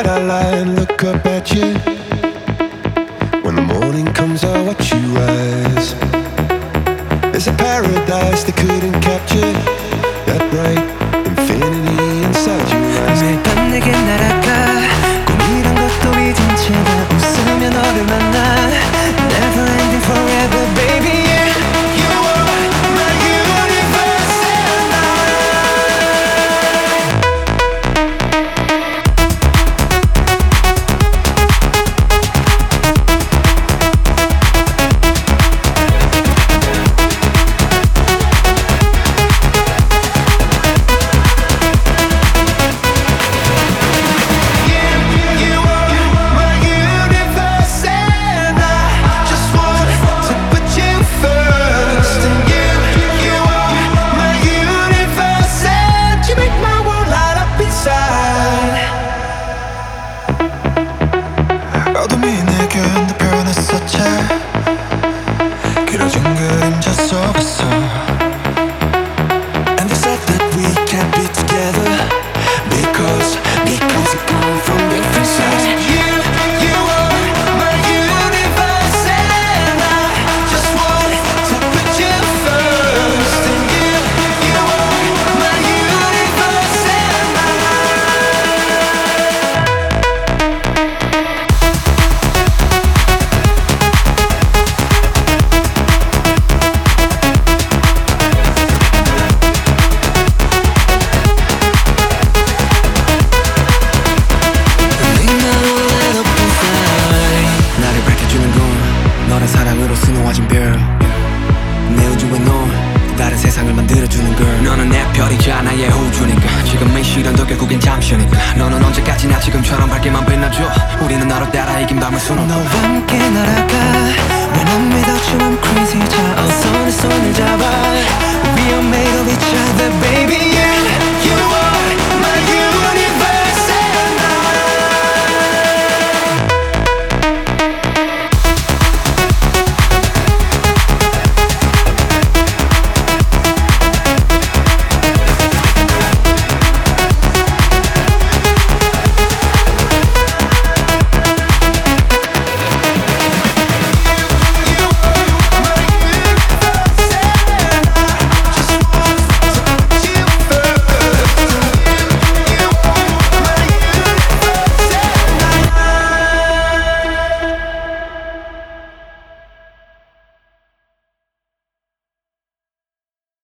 night I lie and look up at you. When the morning comes I watch you rise. There's a paradise they couldn't capture, that bright infinity inside your eyes. 매일 밤 내게 날아가 꿈이란 것도 잊은 채가 웃으며 너를 만나. Never ending forever baby yeah. You are my universe and 어둠이 내게 눕혀놨었지. 길어진 그림자 속에서. And they said that we can't be together because we come from different sides. You are my universe and I just want to put you first. And you are my universe and I. 나를 밝혀주는 건 너란 사랑으로 수놓아진 별. 내 우주에 넌 다른 세상을 만들어주는 걸. 너는 내 별이자 나의 우주니까. 지금의 시련도 결국엔 잠시니까. 너는 언제까지나 지금처럼 밝게만 빛나줘. 우리는 너를 따라 이긴 밤을 수놓고 너와 함께 날아가. When I'm without you I'm crazy. 자 어서 내 손을 잡아.